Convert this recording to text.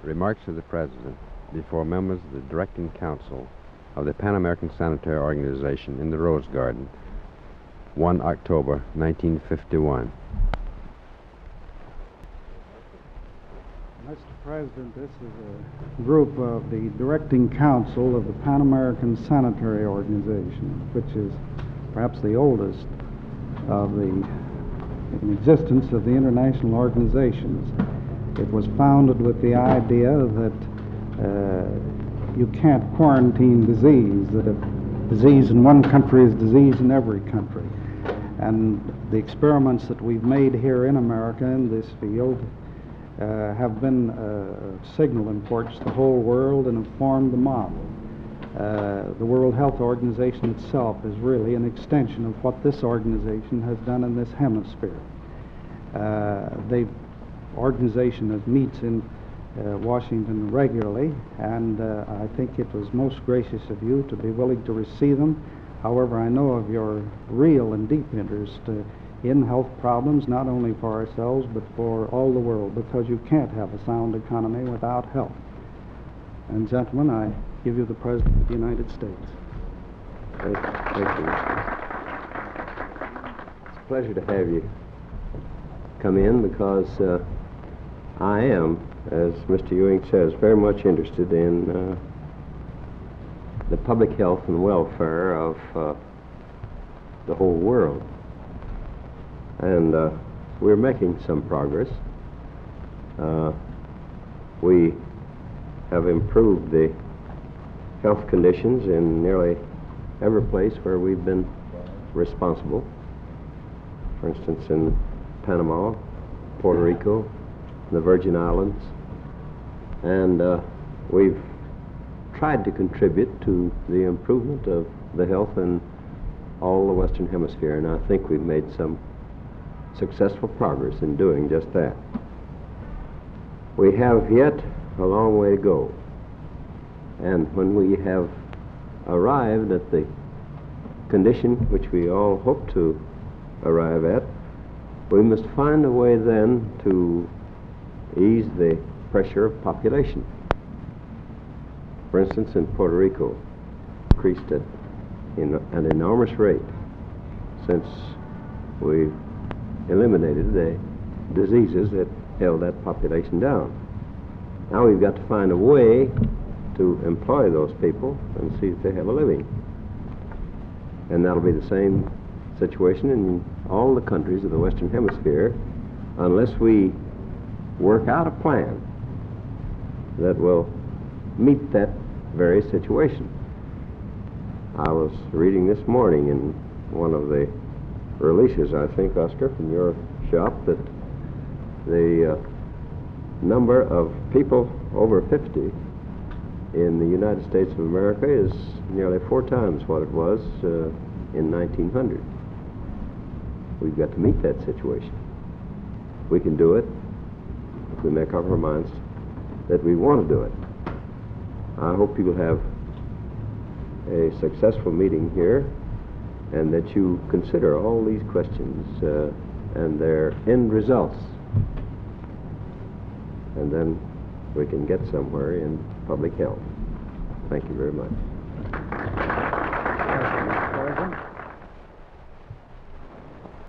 Remarks of the President before members of the Directing Council of the Pan American Sanitary Organization in the Rose Garden, 1 October 1951. Mr. President, this is a group of the Directing Council of the Pan American Sanitary Organization, which is perhaps the oldest of the in existence of the international organizations. It was founded with the idea that you can't quarantine disease, that a disease in one country is disease in every country. And the experiments that we've made here in America in this field have been of signal importance to the whole world and have formed the model. The World Health Organization itself is really an extension of what this organization has done in this hemisphere. The organization that meets in Washington regularly, and I think it was most gracious of you to be willing to receive them. However, I know of your real and deep interest in health problems, not only for ourselves, but for all the world, because you can't have a sound economy without health. And gentlemen, I give you the President of the United States. Thank you. It's a pleasure to have you come in, because I am, as Mr. Ewing says, very much interested in the public health and welfare of the whole world. And we're making some progress. We have improved the health conditions in nearly every place where we've been responsible. For instance, in Panama, Puerto Rico, the Virgin Islands, and we've tried to contribute to the improvement of the health in all the Western Hemisphere, and I think we've made some successful progress in doing just that. We have yet a long way to go, and when we have arrived at the condition which we all hope to arrive at, we must find a way then to ease the pressure of population. For instance, in Puerto Rico, increased at an enormous rate since we eliminated the diseases that held that population down. Now we've got to find a way to employ those people and see if they have a living. And that'll be the same situation in all the countries of the Western Hemisphere, unless we work out a plan that will meet that very situation. I was reading this morning in one of the releases, I think, Oscar, from your shop, that the number of people over 50 in the United States of America is nearly 4 times what it was in 1900. We've got to meet that situation. We can do it if we make up our minds that we want to do it. I hope you'll have a successful meeting here, and that you consider all these questions and their end results, and then we can get somewhere in public health. Thank you very much.